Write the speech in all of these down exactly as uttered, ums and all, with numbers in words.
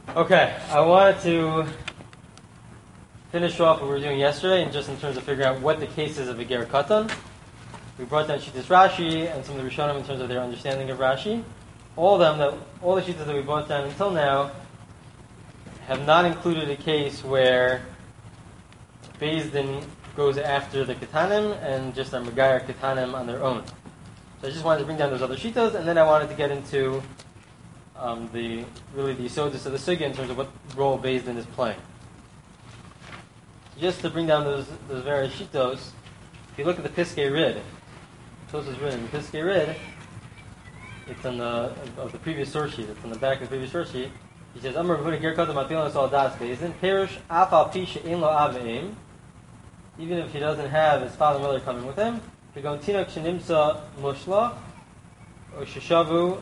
Okay, I wanted to finish off what we were doing yesterday, and just in terms of figuring out what the case is of a ger katan. We brought down Shittas Rashi and some of the Rishonim in terms of their understanding of Rashi. All of them, that, all the Shittas that we brought down until now, have not included a case where Beis Din goes after the Katanim and just are Megayer Katanim on their own. So I just wanted to bring down those other Shittas, and then I wanted to get into um, the really the Yisodis of the Sugya in terms of what role Beis Din is playing. Just to bring down those those various Shittos, if you look at the Piskei Rid, Tos is written in the Piskei Rid, it's on the of the previous source sheet. It's on the back of the previous source sheet. He says, "Amar Rehuda ger katan matilas al das Beis Din perush af al pi she'ein lo av ve'em." Even if he doesn't have his father and mother coming with him, kegon tinok shenimsa mushlach or sheshavu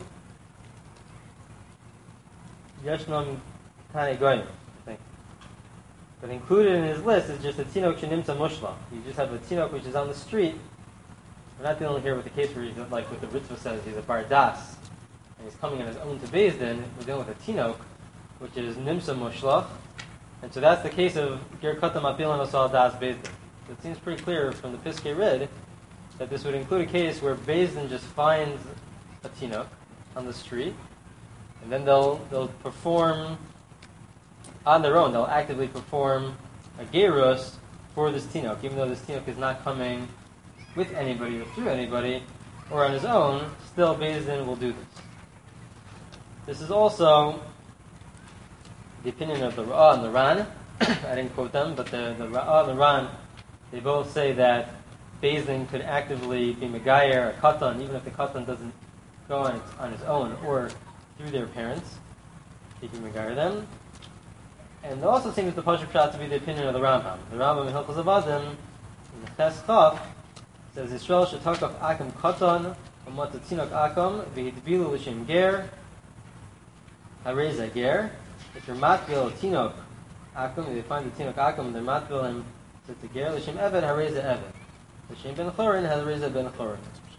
yeshnam tane goyim. I think. But included in his list is just a tinok shenimsa mushlach. You just have a tinok which is on the street. We're not dealing here with the case where he's like what the Ritzvah says, he's a bardas, and he's coming on his own to Beis Din. We're dealing with a tinok, which is nimsa mushlach, and so that's the case of ger katan mapilan osal das Beis Din. So it seems pretty clear from the Piskei Rid that this would include a case where Beis Din just finds a tinok on the street, and then they'll they'll perform on their own. They'll actively perform a gerus for this tinok, even though this tinok is not coming with anybody or through anybody, or on his own, still Beis Din will do this. This is also the opinion of the Ra'ah and the Ran. I didn't quote them, but the, the Ra'ah and the Ran, they both say that Beis Din could actively be Megayer, a Katan, even if the Katan doesn't go on, its, on his own, or through their parents, he can Megayer them. And it also seems the Pashup Pshat to be the opinion of the Rambam. The Rambam in Hilchos Avadim, in the Ches Chaf, says Yisrael shetakaf akam katan amatatzinok akam v'hidbilu l'shem ger hareza ger. If you're matbil tinok akam, if they find the tinok akam, they're matbil him to the ger l'shem eved hareza eved. L'shem ben chorin hareza ben chorin.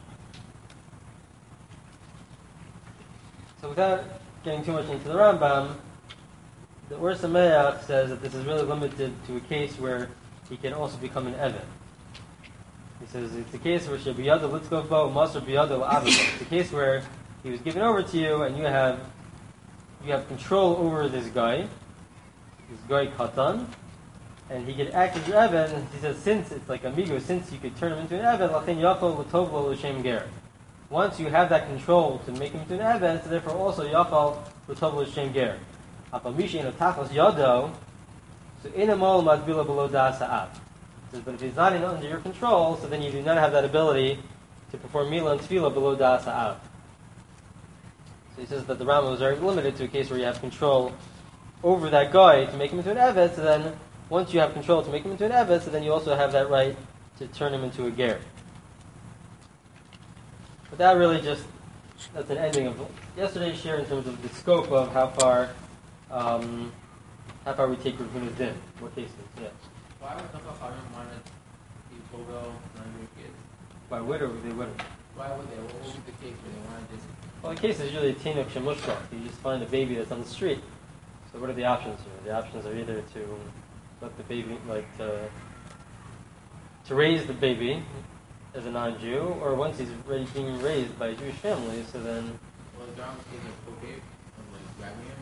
So without getting too much into the Rambam, the Or Sameach says that this is really limited to a case where he can also become an eved. He says it's a case where Shebiyada Litzkofbo Masr Biyada L'Avabo. It's a case where he was given over to you and you have you have control over this guy, this guy Katan, and he could act as your Eved. And he says since it's like amigo, since you could turn him into an Eved, Lachin Yafal L'Tovlo L'Shem Ger. Once you have that control to make him into an Eved, so therefore also Yafal L'Tovlo L'Shem Ger. Apamishi in Tachos Yado, so Inamol Madbila Below Das Ha'av. But if he's not in, under your control, so then you do not have that ability to perform Mila and Tefillah below Das Ha'av. So he says that the Rambam was very limited to a case where you have control over that guy to make him into an Eved, so then once you have control to make him into an Eved, so then you also have that right to turn him into a Ger. But that really just, that's an ending of yesterday's share in terms of the scope of how far um, how far we take Rav Huna's din. What cases, yeah. Why would the Chachamim want to be Togo non kids? Why would or they wouldn't? Why would they? What would be the case where they want to just... Well, the case is usually a tinok shemushkach. You just find a baby that's on the street. So what are the options here? The options are either to let the baby, like to, to raise the baby as a non-Jew, or once he's already being raised by a Jewish family, so then... Well, the John is okay from like grabbing him.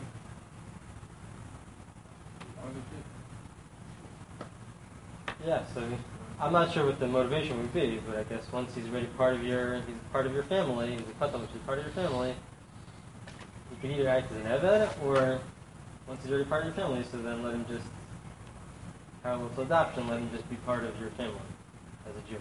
Yeah, so I'm not sure what the motivation would be, but I guess once he's already part of your, he's part of your family, he's a katan which is part of your family, you can either act as an eved, or once he's already part of your family, so then let him just, parallel to adoption, let him just be part of your family as a Jew.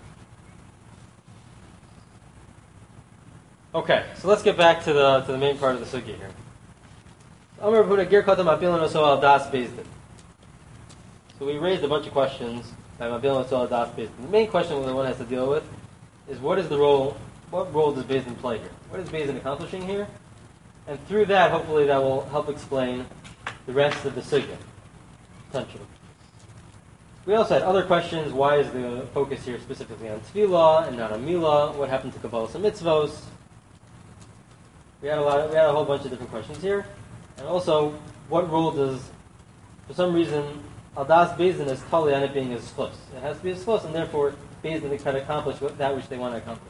Okay, so let's get back to the to the main part of the sugya here. Amar Rehuda ger katan mapilan oso al das Beis Din. So we raised a bunch of questions. The main question that one has to deal with is what is the role, what role does Beis Din play here? What is Beis Din accomplishing here? And through that, hopefully that will help explain the rest of the sugya, potentially. We also had other questions. Why is the focus here specifically on tefillah and not on milah? What happened to Kabbalas and mitzvos? We had a lot. Of, we had a whole bunch of different questions here. And also, what role does, for some reason, Aldas Bezdin is totally on it being a schus. It has to be a schus, and therefore Bezdin can accomplish what, that which they want to accomplish.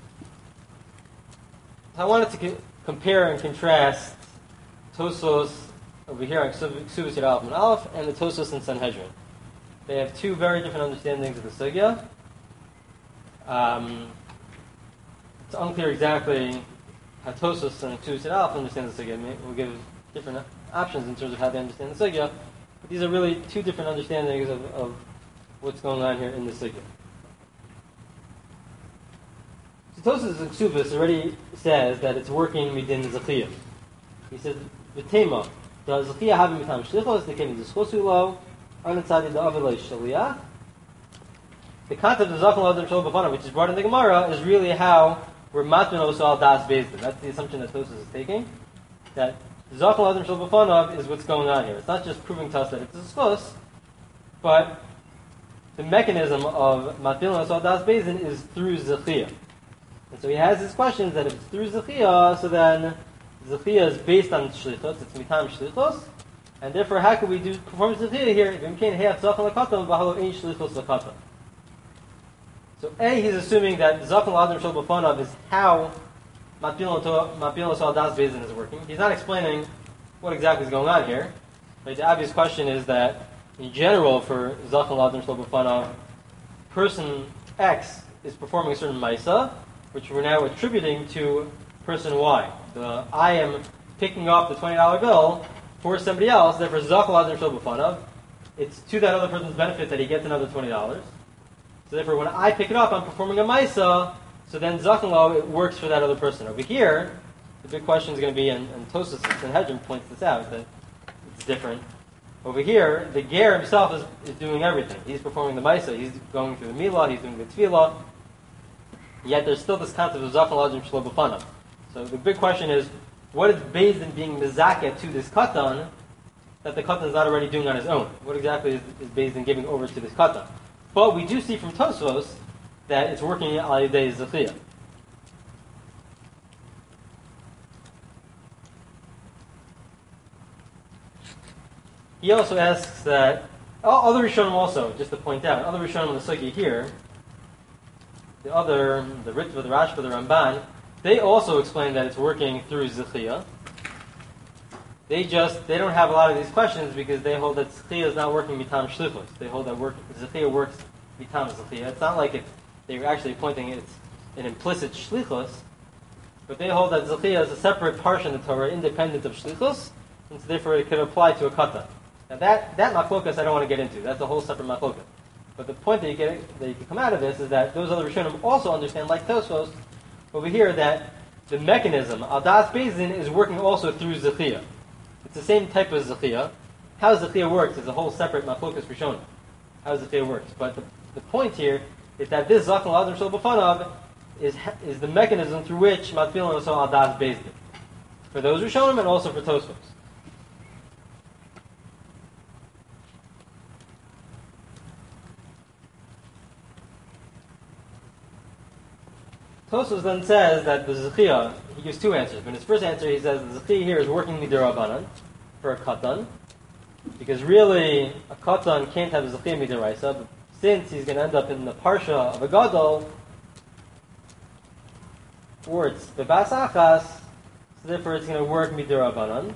So I wanted to co- compare and contrast Tosos over here on Ksubas Yud Aleph and Aleph and the Tosos in Sanhedrin. They have two very different understandings of the sugya. Um, it's unclear exactly how Tosos and Ksubas Yud Aleph understand the sugya. We'll give different options in terms of how they understand the sugya. But these are really two different understandings of, of what's going on here in the sugya. So Tosos and Ksubas already says that it's working midin zechiyah. He says, "V'tema, the zechiyah having mitam shlichos, they came into schosulo, anitzadi the avilay shaliyah." The concept of zachal adam shal b'fanav, which is brought in the Gemara, is really how we're matmin also al das bezdin. That's the assumption that Tosos is taking. That zachal adam shal b'fanav is what's going on here. It's not just proving to us that it's a schos, but the mechanism of matmin also al das bezdin is through zechiyah. And so he has his questions that if it's through zechiyah, so then zechiyah is based on shlichos, it's mitam shlichos, and therefore how can we do perform zechiyah here? If we can't have zachal lakatam, v'halo ein shlichos lakatam. So A, he's assuming that zachal adam shel b'fanav is how matbilos al das bezin is working. He's not explaining what exactly is going on here. But the obvious question is that in general for zachal adam shel b'fanav, person X is performing a certain maisa, which we're now attributing to person Y. The, I am picking up the twenty dollar bill for somebody else, therefore zachal adam shel b'fanav, it's to that other person's benefit that he gets another twenty dollars. So therefore when I pick it up, I'm performing a maisa, so then zachalo, it works for that other person. Over here, the big question is going to be, and, and Tosos and Sanhedrin points this out, that it's different. Over here, the ger himself is, is doing everything. He's performing the maisa, he's going through the milah, he's doing the tefillah, yet there's still this concept of zachal adam shelo b'fanav. So the big question is, what is Bezdin being mizaket to this katan that the katan is not already doing on his own? What exactly is, is Bezdin giving over to this katan? But we do see from Tosfos that it's working al yedei zechiyah. He also asks that oh, other Rishonim also, just to point out, other Rishonim in the Sugi here, the other, the Ritva, the Rashba, the Ramban, they also explain that it's working through zechiyah. They just, they don't have a lot of these questions because they hold that zechiyah is not working mitam shlichus. They hold that work, zechiyah works mitam zechiyah. It's not like it, they're actually pointing it's an implicit shlichus, but they hold that zechiyah is a separate portion of the Torah, independent of shlichus, and so therefore it could apply to a katan. Now that, that machlokas I don't want to get into. That's a whole separate machlokas. But the point that you get, that you can come out of this is that those other Rishonim also understand, like Tosfos, over here, that the mechanism, al das bezin, is working also through zechiyah. It's the same type of zechiyah. How zechiyah works is a whole separate machlokas Rishonim. How zechiyah works. But the, the point here is that this zachal adam shel b'fanav is is the mechanism through which matfilin also al das bezin. For those Rishonim and also for Tosfos. Tosfos then says that the zechiyah, he gives two answers. But in his first answer, he says the zechiyah here is working midirabanan for a katan, because really a katan can't have a zechiyah midiraisa, but since he's going to end up in the parsha of a gadol, or it's bebas achas, so therefore it's going to work midirabanan.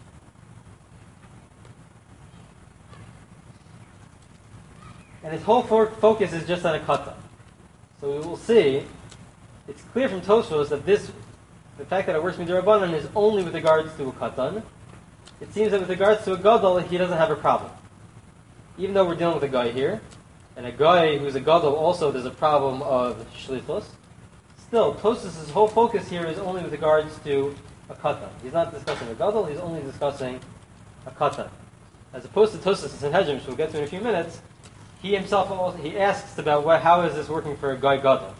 And his whole fo- focus is just on a katan. So we will see. It's clear from Tosfos that this, the fact that it works midirabanan is only with regards to a katan. It seems that with regards to a gadol, he doesn't have a problem. Even though we're dealing with a guy here, and a guy who's a gadol also, there's a problem of shlichus. Still, Tosfos' whole focus here is only with regards to a katan. He's not discussing a gadol, he's only discussing a katan. As opposed to Tosfos and Sanhedrin, which we'll get to in a few minutes, he himself also, he asks about what, how is this working for a guy gadol.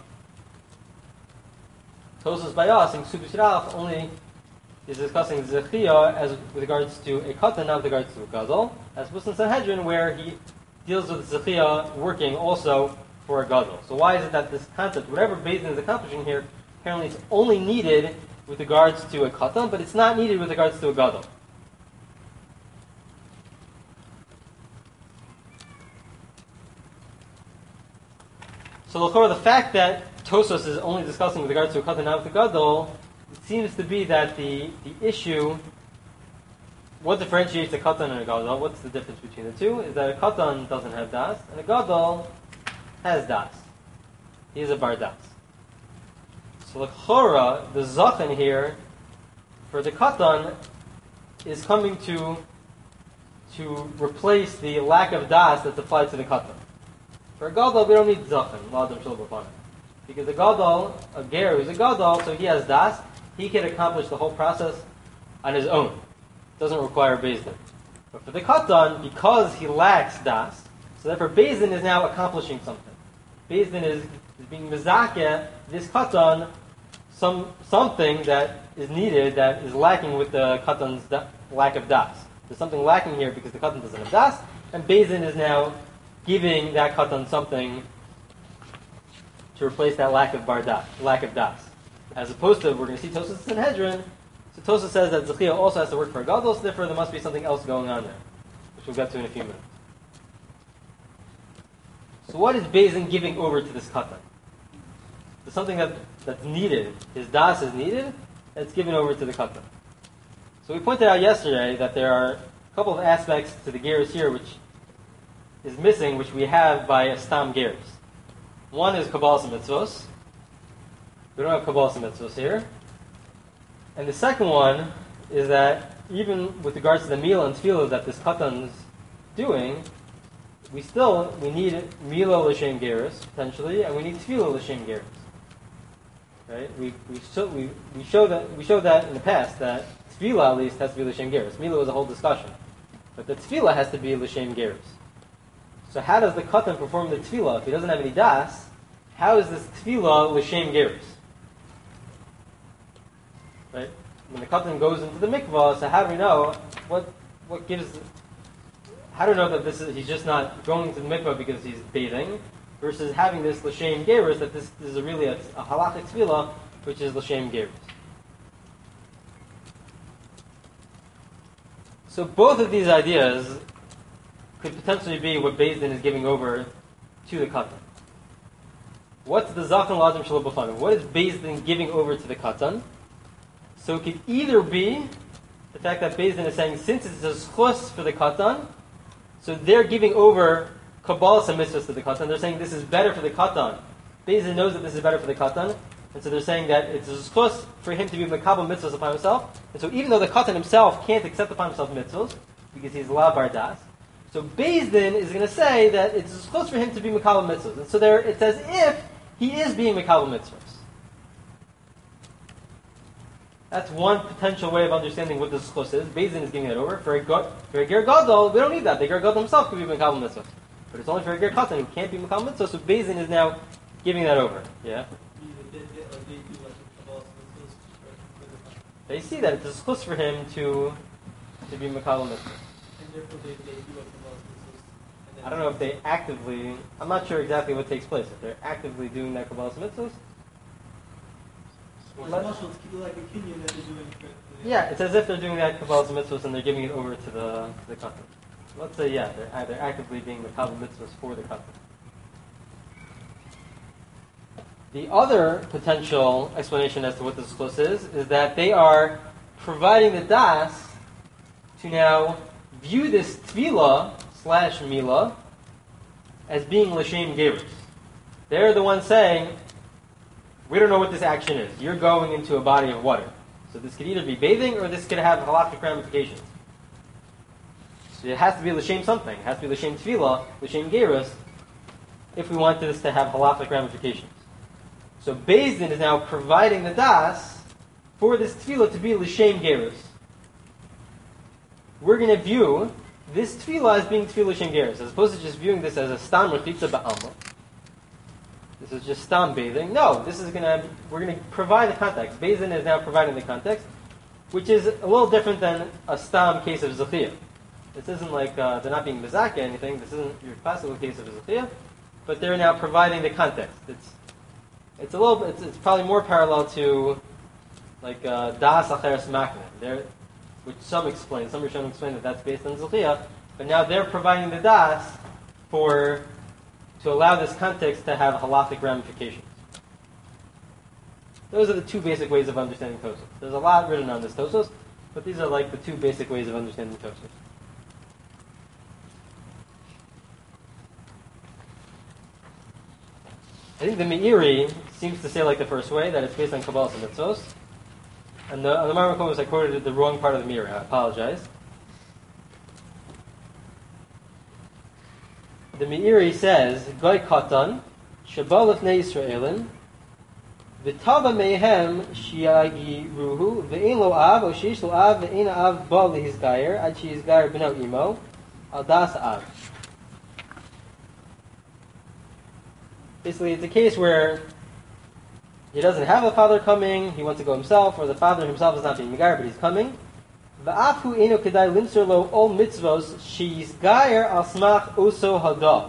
Tosfos by us in Ksubas Yud Aleph only is discussing zechiyah as with regards to a katan, not with regards to a gadol, as opposed to Sanhedrin, where he deals with zechiyah working also for a gadol. So why is it that this concept, whatever Bezdin is accomplishing here, apparently it's only needed with regards to a katan, but it's not needed with regards to a gadol? So the fact that Tosos is only discussing with regards to a katan, not with the gadol, it seems to be that the, the issue, what differentiates a katan and a gadol, what's the difference between the two, is that a katan doesn't have das, and a gadol has das. He is a bar das. So the chora, the zachin here, for the katan, is coming to to replace the lack of das that's applied to the katan. For a gadol, we don't need zachin, l'adam shel b'fanim. Because a gadol, a ger who's a gadol, so he has das, he can accomplish the whole process on his own. It doesn't require beis din. But for the katan, because he lacks das, so therefore beis din is now accomplishing something. Beis din is, is being mezakeh, this katan, some something that is needed that is lacking with the katan's da, lack of das. There's something lacking here because the katan doesn't have das, and beis din is now giving that katan something to replace that lack of bar das, lack of das. As opposed to, we're going to see Tosas in Sanhedrin, so Tosas says that Zechia also has to work for a gadol, so therefore there must be something else going on there, which we'll get to in a few minutes. So what is beis din giving over to this katan? There's something that, that's needed. His das is needed, that's given over to the katan. So we pointed out yesterday that there are a couple of aspects to the gerus here which is missing, which we have by a stam gerus. One is kabbalas mitzvos. We don't have kabbalas mitzvos here. And the second one is that even with regards to the mila and tefillah that this katan's doing, we still we need mila l'shem gerus potentially, and we need tefillah l'shem gerus. Right? We we show we we show that we showed that in the past that tefillah at least has to be l'shem gerus. Mila was a whole discussion, but the tefillah has to be l'shem gerus. So how does the katan perform the tefillah if he doesn't have any das? How is this tefillah l'shem gerus? Right? When the katan goes into the mikvah, so how do we know what what gives? How do we know that this is he's just not going to the mikvah because he's bathing, versus having this l'shem gerus that this, this is a really a, a halachic tefillah which is l'shem gerus. So both of these ideas could potentially be what beis din is giving over to the katan. What's the zachin l'adam shel b'fanim? What is beis din giving over to the katan? So it could either be the fact that beis din is saying, since it's a schus for the katan, so they're giving over kabbalas and mitzvahs to the katan. They're saying this is better for the katan. Beis din knows that this is better for the katan, and so they're saying that it's a schus for him to be makabel mitzvahs upon himself. And so even though the katan himself can't accept upon himself mitzvahs, because he's la bar das, so beis din is going to say that it's a schus for him to be makabel mitzvahs. And so there, it's as if he is being makabel mitzvahs. That's one potential way of understanding what this schus is. Beis din is giving it over. For a, for a ger gadol, we don't need that. The ger gadol himself could be makabel mitzvahs. But it's only for a ger katan who can't be makabel mitzvahs, so beis din is now giving that over. Yeah? They see that it's a schus for him to to be makabel mitzvahs. I don't know if they actively, I'm not sure exactly what takes place. If they're actively doing that kabbalas mitzvahs. Yeah, it's as if they're doing that kabbalas mitzvahs and they're giving it over to the to the katan. Let's say, yeah, they're either actively being the kabbalas mitzvahs for the katan. The other potential explanation as to what this schus is, is that they are providing the das to now view this tefillah slash mila as being l'shem gerus. They're the ones saying, we don't know what this action is. You're going into a body of water. So this could either be bathing or this could have halachic ramifications. So it has to be l'shem something. It has to be l'shem tefillah, l'shem gerus, if we want this to have halachic ramifications. So beis din is now providing the das for this tefillah to be l'shem gerus. We're going to view this tefillah as being tefillah l'shem gerus, as opposed to just viewing this as a stam rechitza ba'alma. This is just stam bathing. No, this is going to, we're going to provide the context. Beis din is now providing the context, which is a little different than a stam case of zechiyah. This isn't like uh, they're not being mezakeh anything. This isn't your classical case of zechiyah, but they're now providing the context. It's it's a little, it's, it's probably more parallel to like uh, das acheres makne. There, which some explain, some Rishonim explain that that's based on zechiyah, but now they're providing the das for to allow this context to have halachic ramifications. Those are the two basic ways of understanding Tosfos. There's a lot written on this Tosfos, but these are like the two basic ways of understanding Tosfos. I think the Meiri seems to say like the first way, that it's based on Kabbalah and Mitzvos. And the, on the Marmar Komis, I quoted the wrong part of the Meiri. I apologize. The Meiri says, Goy Katan, Shabbat Lefnei Yisraelin, V'tava Mehem Shiagi Ruhu, V'ein Lo Av, O Sheish Lo Av, V'ein Av Ba Lehizgayer, Ad Shehizgayer B'nau Imo, Al Das Av. Basically, it's a case where he doesn't have a father coming, he wants to go himself, or the father himself is not being Megayer, but he's coming. V'afu Eino Kedai Limser Lo Ol Mitzvos, Shehizgayer Al Smach Oso Hada.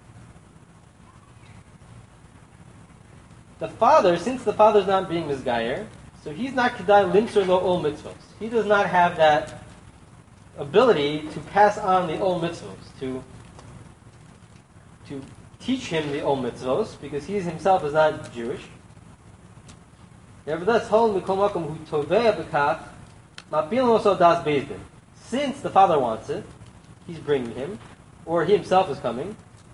The father, since the father is not being Mizgayer, so he's not Kedai Limser Lo Ol Mitzvos. He does not have that ability to pass on the Ol Mitzvos, to, to teach him the Ol Mitzvos, because he himself is not Jewish. Nevertheless, since the father wants it, he's bringing him, or he himself is coming.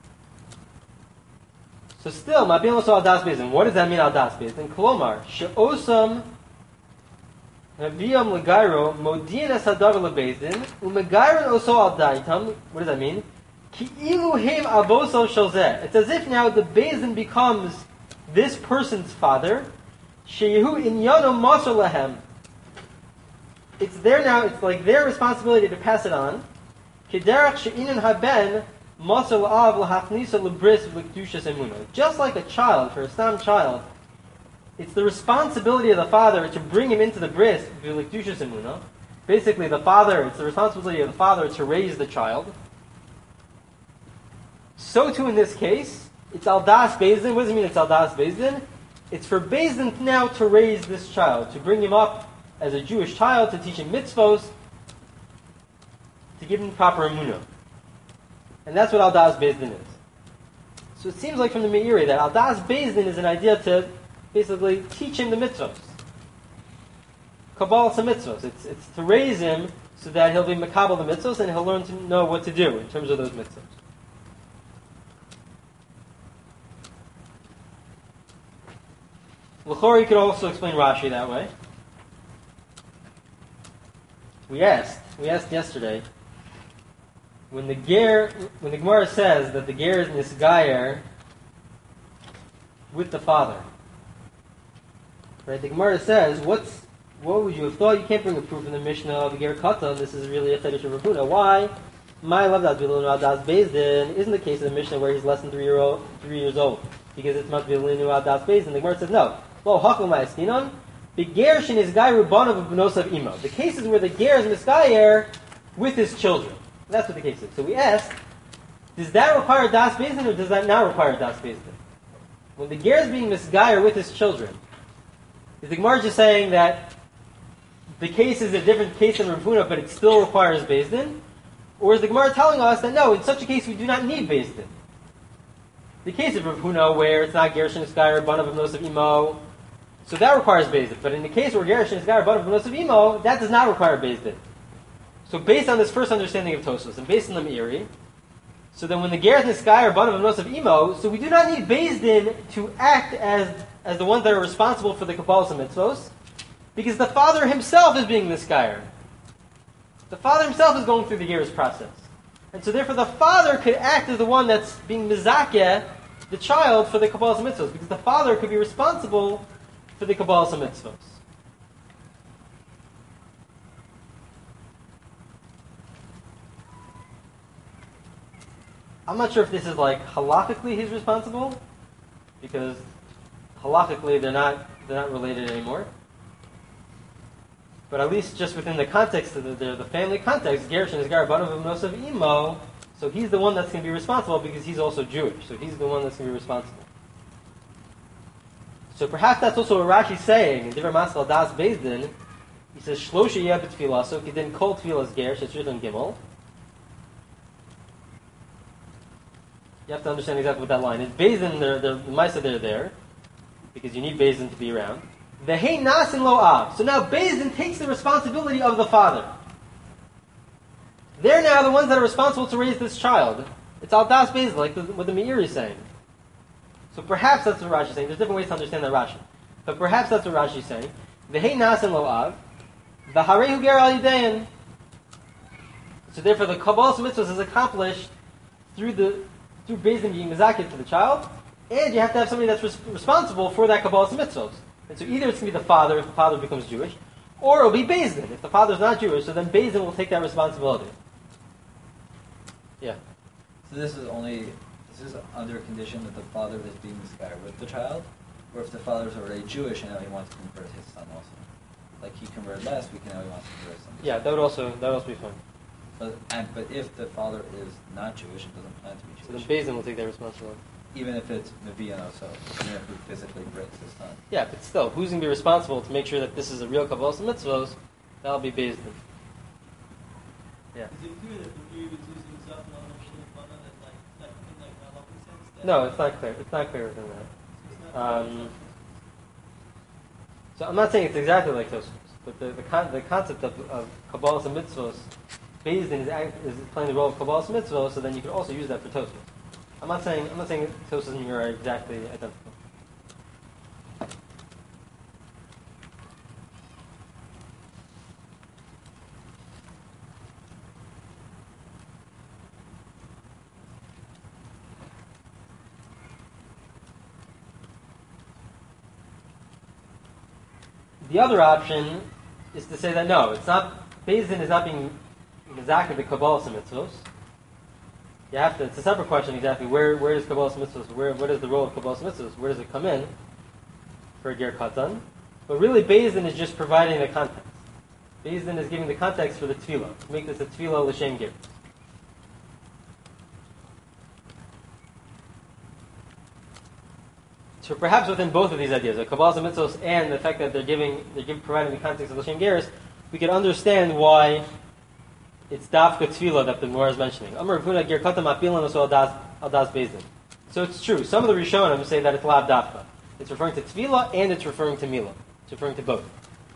So still, what does that mean, al das bezdin? Kolomar, she'osam haviyam legairo modin es hadavar lebezdin umegairon oso al daitam. What does that mean? Ki ilu heim aboso shalzeh. It's as if now the bezdin becomes this person's father. Sheyehu inyano masor lahem. It's there now. It's like their responsibility to pass it on. Kederach she'inin haben. Just like a child, for a stam child, it's the responsibility of the father to bring him into the bris, basically the father, it's the responsibility of the father to raise the child. So too in this case, it's al das bezdin. What does it mean it's al das bezdin? It's for bezdin now to raise this child, to bring him up as a Jewish child, to teach him mitzvos, to give him proper emunah. And that's what Al Das Bezdin is. So it seems like from the Meiri that Al Das Bezdin is an idea to basically teach him the mitzvos. Kabbalah some mitzvos. It's, it's to raise him so that he'll be makabel the mitzvos and he'll learn to know what to do in terms of those mitzvos. L'chori could also explain Rashi that way. We asked, we asked yesterday, When the ger, when the Gemara says that the ger is nisgayer with the father, right? The Gemara says, "What's what would you have thought? You can't bring a proof in the Mishnah of the ger katan. This is really a chiddush of Rav Huna. Why? My love that bilunu adas bezdin isn't the case of the Mishnah where he's less than three year old, three years old because it's not bilunu adas bezdin. The Gemara says no. Well, hakel ma'askinon the ger shin is guy rubanov of benosav imo. The cases where the ger is misgayer with his children." That's what the case is. So we asked, does that require das bezdin or does that not require das bezdin? When the ger is being misgayer with his children, is the Gemara just saying that the case is a different case than Rav Huna, but it still requires bezdin? Or is the Gemara telling us that no, in such a case we do not need bezdin? The case of Rav Huna, where it's not ger shin misgayer banav b'nosav imo, so that requires bezdin. But in the case where ger shin misgayer banav b'nosav imo, that does not require bezdin. So based on this first understanding of Tosfos and based on the Meiri, so then when the ger is nisgayer banav b'nosav imo, so we do not need bezdin to act as as the ones that are responsible for the Kabbalah mitzvos, because the father himself is being nisgayer. The father himself is going through the ger's process, and so therefore the father could act as the one that's being mizakeh the child for the Kabbalah mitzvos, because the father could be responsible for the Kabbalah mitzvos. I'm not sure if this is like halachically he's responsible, because halachically they're not they're not related anymore. But at least just within the context of the, the, the family context, Gershon is Garabanav of Nosav Imo, so he's the one that's going to be responsible because he's also Jewish. So he's the one that's going to be responsible. So perhaps that's also what Rashi's saying in Divrei Maskal Das Bezdin. He says Shlosha Yeh B'Tfilah, so he didn't call Tfilas Gersh, it's written Gimel. You have to understand exactly what that line is. Bezin, they're, they're, the Maisa, they're there, because you need Bezin to be around. The Hey Nasin Lo Av. So now Bezin takes the responsibility of the father. They're now the ones that are responsible to raise this child. It's Al Das Bezin, like the, what the Meir is saying. So perhaps that's what Rashi is saying. There's different ways to understand that Rashi. But perhaps that's what Rashi is saying. The Hey Nasin Lo Av. The Harehu Ger Al Yidayin. So therefore the Kabbalah Mitzvahs is accomplished through the through Bezin being Mizakid for the child, and you have to have somebody that's res- responsible for that Kabbalah Mitzvahs. And so either it's going to be the father if the father becomes Jewish, or it'll be Bezin if the father's not Jewish, so then Bezin will take that responsibility. Yeah. So this is only, this is under a condition that the father is being this guy with the child, or if the father's already Jewish and now he wants to convert his son also. Like he converted last week and now he wants to convert his son. Yeah, that would also that would also be fine. But, and, but if the father is not Jewish and doesn't plan to be So then Jewish, Bezin will take that responsibility. even if it's Nevi and Oso, even if he physically breaks his son. Yeah, but still, who's going to be responsible to make sure that this is a real Kabbalah Mitzvahs? That'll be Bezin. Yeah. Is it clear that the Meir is using Zafna and Shulchan that like like in like halachic sense? That No, it's not clear. It's not clear within that. it's not Um, So I'm not saying it's exactly like Tosfos, but the the, con- the concept of, of Kabbalah and Mitzvos, Beis Din is, act- is playing the role of Kabbalah and Mitzvos, so then you could also use that for Tosfos. I'm not saying I'm not saying Tosfos and Meir are exactly identical. The other option is to say that no, it's not. Beis Din is not being exactly the Kabbalah mitzvos. You have to. It's a separate question exactly. Where where is Kabbalah mitzvos? Where what is the role of Kabbalah mitzvos? Where does it come in for a ger katan? But really, Beis Din is just providing the context. Beis Din is giving the context for the tefillah to make this a tefillah l'shem ger. So perhaps within both of these ideas, the Kabbalah mitzvos and the fact that they're giving, they're giving, providing the context of l'shem geras, we can understand why it's dafka tefillah that the Gemara is mentioning. Amar Ravuna ger katan mapilan oso al das al das Beis Din. So it's true. Some of the Rishonim say that it's lav dafka. It's referring to tefillah and it's referring to milah. It's referring to both.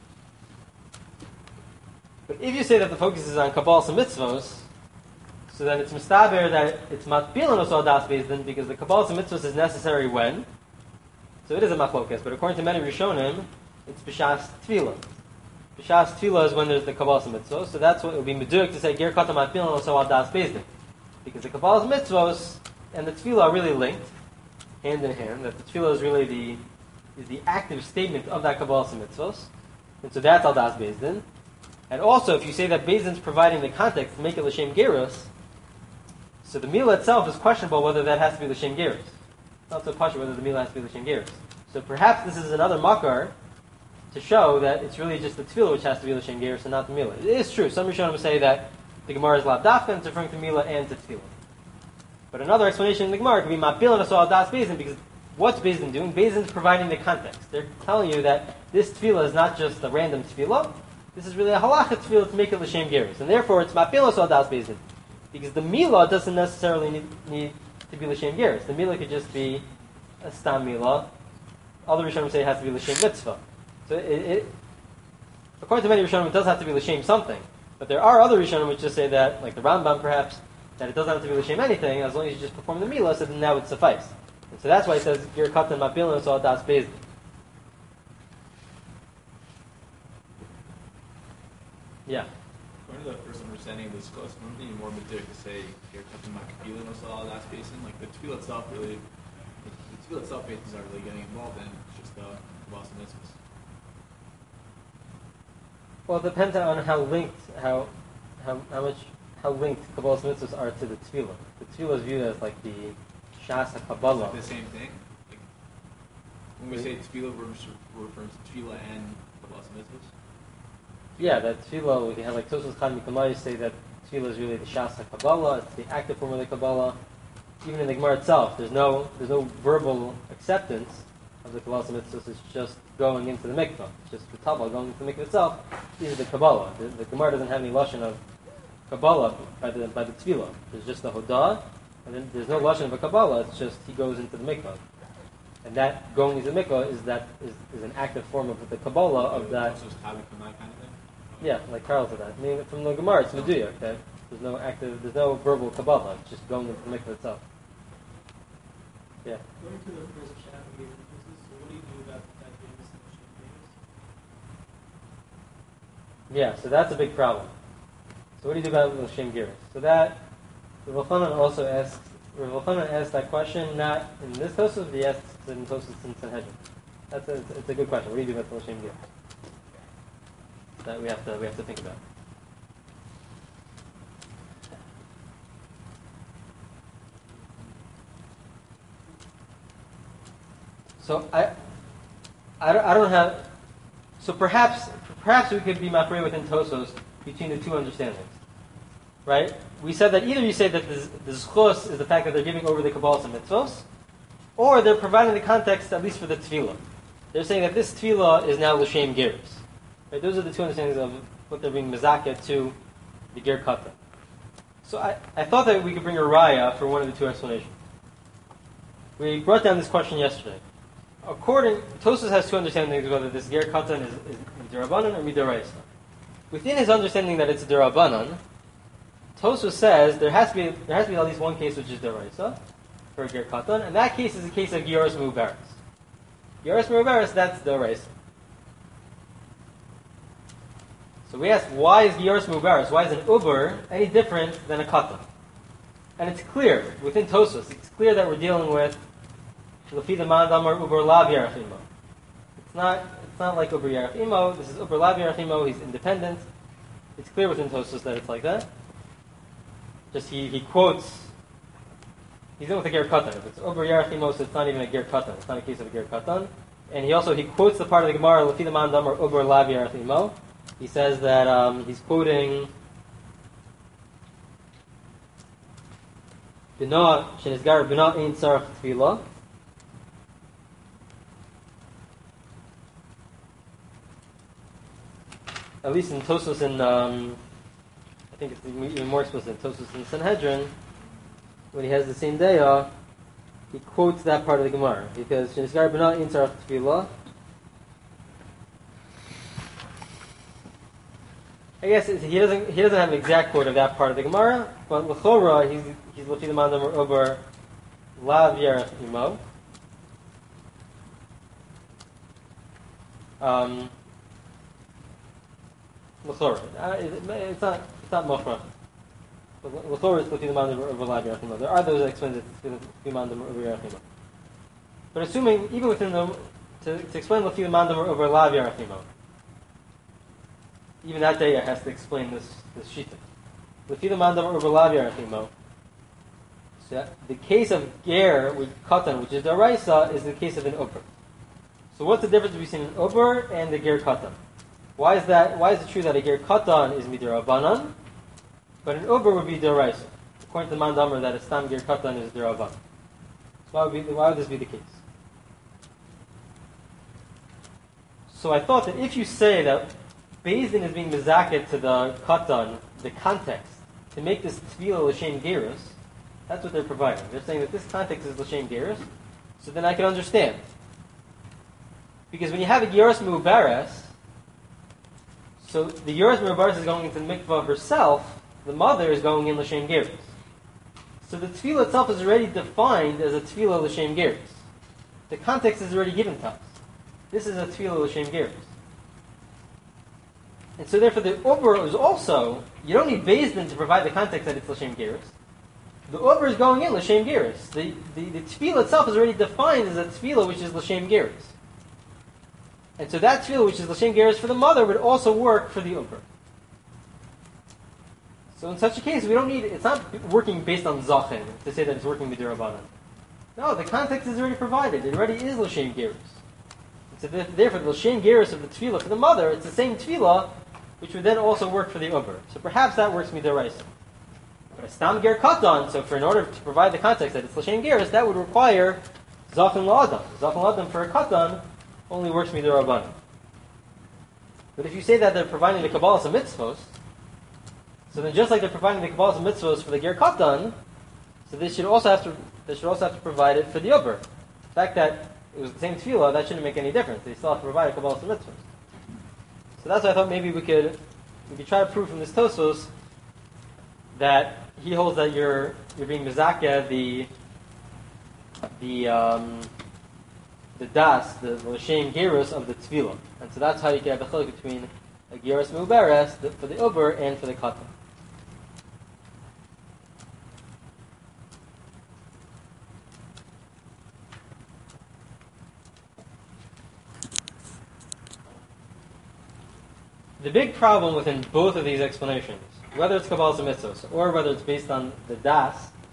But if you say that the focus is on Kabbalah mitzvos, so then it's mistaber that it's matpilan oso al das Beis Din because the Kabbalah mitzvos is necessary when. So it is a machlokas, but according to many Rishonim, it's b'shas tefillah. B'shas tefillah is when there's the Kabbalah mitzvos, so that's what it would be meduk to say ger katan matfilan also al das Beis Din, because the Kabbalah mitzvos and the tefillah are really linked, hand in hand. That the tefillah is really the is the active statement of that Kabbalah mitzvos, and so that's al das Beis Din. And also, if you say that Beis Din's providing the context to make it l'shem gerus, so the milah itself is questionable whether that has to be l'shem gerus. It's not so question whether the milah has to be l'shem gerus. So perhaps this is another makar to show that it's really just the tefillah which has to be l'shem gerus and not the milah. It is true. Some Rishonim say that the Gemara is lav dafka and it's referring to milah and to tefillah. But another explanation in the Gemara could be mapilan aso al das Beis Din, because what's Beis Din doing? Beis Din is providing the context. They're telling you that this tefillah is not just a random tefillah. This is really a halacha tefillah to make it l'shem gerus, and therefore it's mapilan aso al das Beis Din, because the milah doesn't necessarily need, need to be l'shem gerus. The milah could just be a stam milah. Other Rishonim say it has to be l'shem mitzvah. So it, it, according to many Rishonim, it does have to be l'shem something. But there are other Rishonim which just say that, like the Rambam perhaps, that it doesn't have to be l'shem anything, as long as you just perform the milah, so then that would suffice. And so that's why it says, ger katan mapilan so al das Beis Din. Yeah. According to the first understanding of this class, wouldn't it be more material to say ger katan mapilan so al das Beis Din? Like the tefillah itself really, the tefillah itself is not really getting involved in. It's just the Kabbalah mitzvahs. Well, it depends on how linked, how, how, how much, how linked Kabbalah mitzvahs are to the tefillah. The tefillah is viewed as like the shas HaKabbalah. It's the same thing. Like, when we say tefillah, we're, we're referring to tefillah and Kabbalah mitzvahs. Yeah, that tefillah, we can have like Tosfos Chad Mikamai say that tefillah is really the shas HaKabbalah, it's the active form of the Kabbalah. Even in the Gemara itself, there's no there's no verbal acceptance of the Kabbalah mitzvahs, it's just going into the mikvah. It's just the Tabal going into the mikvah itself is the Kabbalah. The, the Gemara doesn't have any lashon of Kabbalah by the by the tefillah. There's just the Hodah And then there's no lashon of a Kabbalah. It's just he goes into the mikvah, and that going into the mikvah is that is, is an active form of the Kabbalah of that. So it's Tavi Kamai kind of thing? Yeah, like Carl said that. I mean, from the Gemara, it's Meduya. Okay, there's no active, there's no verbal Kabbalah. It's just going into the mikvah itself. Yeah. Going to the first chapter of differences, so what do you do about that famous Hashem Yeah, so that's a big problem. So what do you do about L'Shem Giris? So that, Rav Elchanan also asks, Rav Elchanan asked that question not in this Tosfos, but he asks it in Tosfos in Sanhedrin. That's a, it's, a, it's a good question. What do you do about L'Shem Giris? That we have to we have to think about. So I, I don't, I don't have. So perhaps perhaps we could be mafrei within Tosfos between the two understandings, right? We said that either you say that the, the zchus is the fact that they're giving over the Kabbalah and mitzvos, or they're providing the context at least for the tefillah. They're saying that this tefillah is now l'shem geros. Right? Those are the two understandings of what they're being mezaket to the ger katan. So I, I thought that we could bring a raya for one of the two explanations. We brought down this question yesterday. According, Tosfos has two understandings whether this ger katan is, is derabanan or midaraisa. Within his understanding that it's derabanan, Tosfos says there has to be there has to be at least one case which is deraisa for a ger katan, and that case is a case of gioros mubaris. Gioros mubaris, that's deraisa. So we ask, why is gioros mubaris? Why is an uber any different than a katan? And it's clear within Tosfos. It's clear that we're dealing with Lefi the mandam or uber lav yarachimo. It's not. It's not like uber yarachimo. This is uber lav yarachimo. He's independent. It's clear within Tosfos that it's like that. Just he, he quotes. He's in with a ger katan. If it's uber yarachimo, so it's not even a ger katan. It's not a case of a ger katan. And he also he quotes the part of the Gemara Lefi the mandam or uber lav yarachimo. He says that um, he's quoting Bina shenizgar bina ein tzarach tefillah. At least in Tosfos in, um, I think it's even more explicit, Tosfos in Sanhedrin, when he has the same daya, he quotes that part of the Gemara. Because shenizgar bina ein tzarach tefillah. I guess he doesn't he doesn't have an exact quote of that part of the Gemara, but l'chora he's he's looking the mandam over lav yarach imo. Um, l'chora, uh, it, it's not it's not mochrach. But l'chora is looking the mandam over lav yarach imo. There are those that explain it to the mandam over yarach imo. But assuming even within the to, to explain l'fi the mandam over lav yarach imo. Even that day has to explain this this shita. L'fi the mandam over lav yarachimo. So the case of ger with katan, which is daraisa, is the case of an uber. So what's the difference between an uber and the ger katan? Why is that? Why is it true that a ger katan is midirabanan, but an uber would be daraisa? According to the mandamar, that a stam ger katan is dirabanan. So why would, be, why would this be the case? So I thought that if you say that Beis Din is being mezaket to the katan, the context, to make this tefillah l'shem gerus, that's what they're providing. They're saying that this context is l'shem gerus, so then I can understand. Because when you have a gerus mubaras, so the gerus mubaras is going into the mikvah herself, the mother is going in l'shem gerus. So the tefillah itself is already defined as a tefillah l'shem gerus. The context is already given to us. This is a tefillah l'shem gerus. And so therefore the uber is also, you don't need Beis Din to provide the context that it's l'shem gerus. The uber is going in l'shem gerus. The, the, the tefillah itself is already defined as a tefillah which is l'shem gerus. And so that tefillah which is l'shem gerus for the mother would also work for the uber. So in such a case, we don't need, it's not working based on zachin to say that it's working midirabanan. No, the context is already provided. It already is l'shem gerus. So therefore the l'shem gerus of the tefillah for the mother, it's the same tefillah which would then also work for the uber. So perhaps that works midaraisa. But a stam ger katan, so for in order to provide the context that it's l'shem gerus, that would require zachin la'adam. Zachin la'adam for a katan only works midarabanan. But if you say that they're providing the Kabbalah and mitzvos, so then just like they're providing the Kabbalah and mitzvos for the ger katan, So they should also have to they should also have to provide it for the Uber. The fact that it was the same tefillah, that shouldn't make any difference. They still have to provide a Kabbalah mitzvahs. So that's why I thought maybe we could we could try to prove from this Tosfos that he holds that you're you're being mizakeh the the um, the das, the l'shem gerus of the tefillah, and so that's how you can have a chiluk between a gerus muberes for the Uber and for the katan. The big problem within both of these explanations, whether it's Kabbalah Mitzvos or whether it's based on the das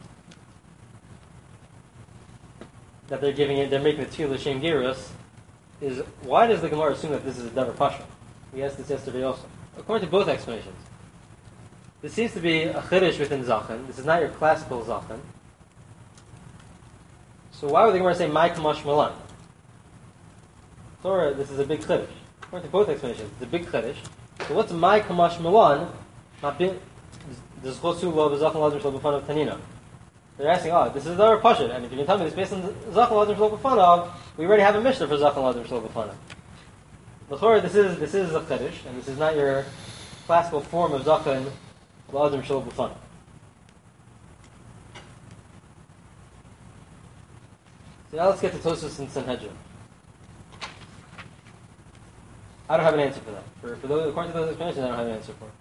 that they're giving it, they're making the tefillah l'shem gerus, is why does the Gemara assume that this is a davar pasha? We asked this yesterday also. According to both explanations, this seems to be a chiddush within Zachan. This is not your classical Zachan. So why would the Gemara say my kamash malan? Torah, this is a big chiddush. According to both explanations, it's a big chiddush. So what's my kamash malan? Not been the zchosu lo v'zachan ladim shlo b'fanav tanina. They're asking, oh, this is our pashut, and if you can tell me this based on zachan ladim shlo b'fanav, we already have a mishnah for zachan ladim shlo b'fanav. L'chorah, this is this is a chiddush, and this is not your classical form of zachan ladim shlo b'fanav. So now let's get to Tosfos and Sanhedrin. I don't have an answer for that. For, for those, according to those explanations, I don't have an answer for it.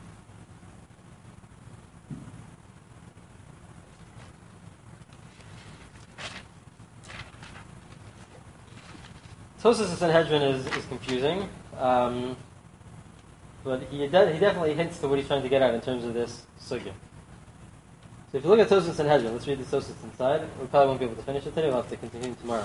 Tosfos and Sanhedrin is, is confusing, um, but he, de- he definitely hints to what he's trying to get at in terms of this sugya. So if you look at Tosfos and Sanhedrin, let's read the Tosfos inside. We probably won't be able to finish it today. We'll have to continue tomorrow.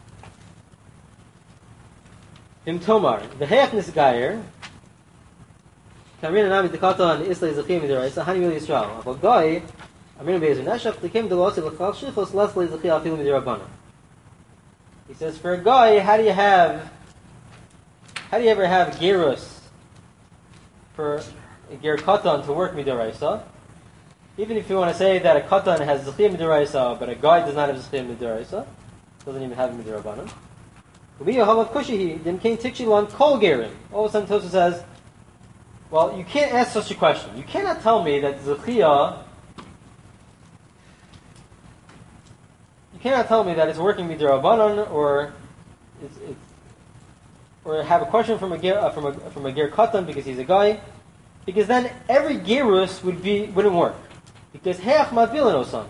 Im Tomar, the Heach Nisgayer, Kamrin Anami Dekata and Isla Zachim Midiraisa, Hani Mil Yisrael. But Goy, Amrin Bezer Neshach, they came to Losi Lachal Shichos, Leslie Zachi Afil Midirabana. He says, for a guy, how do you have, how do you ever have gerus for a ger katan to work midiraisa? Even if you want to say that a katan has zechiyah midiraisa, but a guy does not have zechiyah midiraisa, doesn't even have midirabanan. Then came Tikshilan Kol Gerim. All of a sudden Tosfos says, well, you can't ask such a question. You cannot tell me that Zechiyah, you cannot tell me that it's working Midrabanan or it's, it's or have a question from a ger, uh, from a from a ger katan because he's a guy, because then every gerus would be wouldn't work because Heach Madvilin Osan.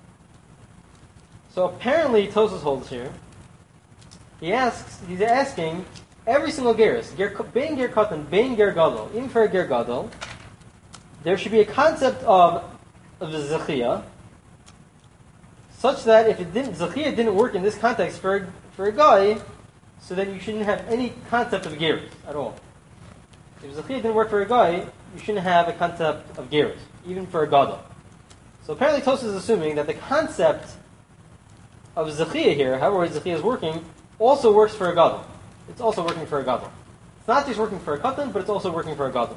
So apparently Tosfos holds here. He asks, he's asking every single gerus, ger, bein ger katan, bein ger gadol, even for a ger gadol, there should be a concept of of the zechiyah, such that if it didn't, zechiyah didn't work in this context for for a guy, so then you shouldn't have any concept of gerus at all. If zechiyah didn't work for a guy, you shouldn't have a concept of gerus, even for a gadol. So apparently Tosfos is assuming that the concept of zechiyah here, however zechiyah is working, also works for a gadol. It's also working for a gadol. It's not just working for a katan, but it's also working for a gadol.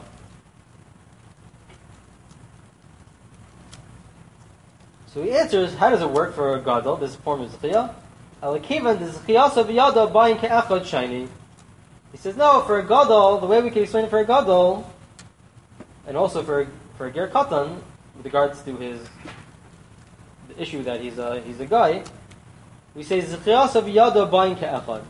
So he answers, how does it work for a gadol, this form of zechiyah? Alakivan, the zechiyasa v'yada ba'in ke'echad shiny. He says, no, for a gadol, the way we can explain it for a gadol, and also for, for a ger katan, with regards to his the issue that he's a, he's a guy, we say zechiyasa v'yada ba'in ke'echad.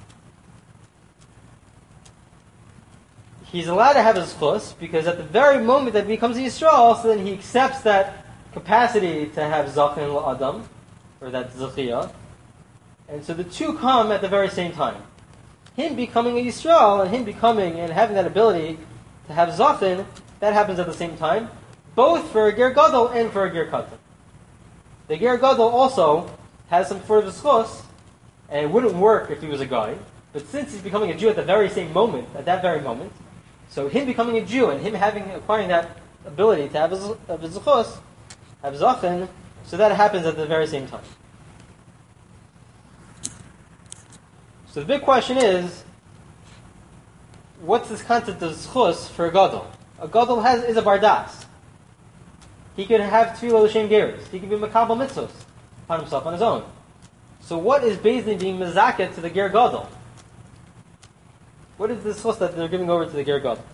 He's allowed to have his chus because at the very moment that he becomes a Yisrael, so then he accepts that capacity to have zachin la'adam, or that zechiyah, and so the two come at the very same time. Him becoming a Yisrael and him becoming and having that ability to have zachin, that happens at the same time, both for a ger gadol and for a ger katan. The ger gadol also has some sort of schos, and it wouldn't work if he was a guy. But since he's becoming a Jew at the very same moment, at that very moment, so him becoming a Jew and him having acquiring that ability to have his, of his schos, have zachin, so that happens at the very same time. So the big question is, what's this concept of schos for a gadol? A gadol has is a bardas. He could have tefillah l'shem gerus. He could be makabel mitzvos upon himself on his own. So what is Beis Din being mezaket to the ger gadol? What is this zchus that they're giving over to the ger gadol?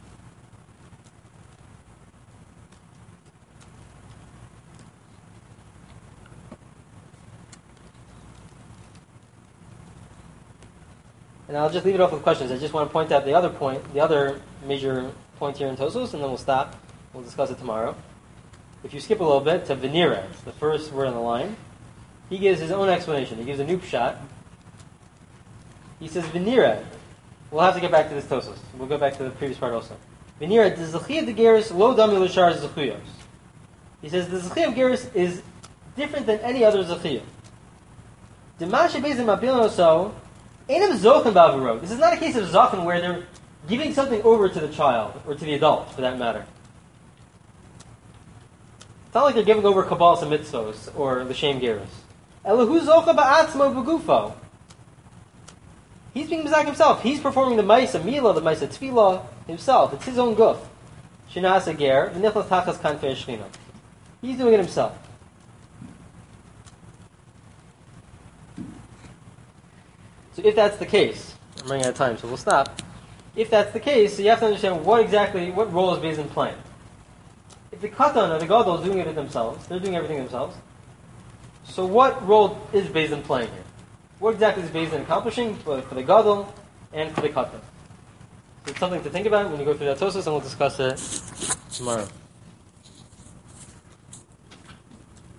And I'll just leave it off with questions. I just want to point out the other point, the other major point here in Tosos, and then we'll stop. We'll discuss it tomorrow. If you skip a little bit to Venira, the first word on the line, he gives his own explanation. He gives a new pshat. He says, Venira. We'll have to get back to this Tosos. We'll go back to the previous part also. Venira, the Zechiyah de Geris lo dami l'shar Zechuyos. He says, the Zechiyah of Geris is different than any other Zechiyah. Dimashe bezim abilon oso, Einam Zochen Bavuro. This is not a case of Zochen where they're giving something over to the child, or to the adult, for that matter. It's not like they're giving over Kabbalah and Mitzvos, or the Shem Gerus. Elahu Zocha Ba'atzmo B'gufo. He's being Mizak himself. He's performing the Maisa Mila, the Maisa Tefillah, himself. It's his own guf. Shinasa Ger, V'nichlas Tachas Kanfei Shechina. He's doing it himself. So if that's the case, I'm running out of time, so we'll stop. If that's the case, so you have to understand what exactly, what role is Beis Din playing. If the Katan or the Gadol is doing it themselves, they're doing everything themselves, so what role is Beis Din playing here? What exactly is Beis Din accomplishing for, for the Gadol and for the Katan? So it's something to think about when you go through that Tosos, and we'll discuss it tomorrow.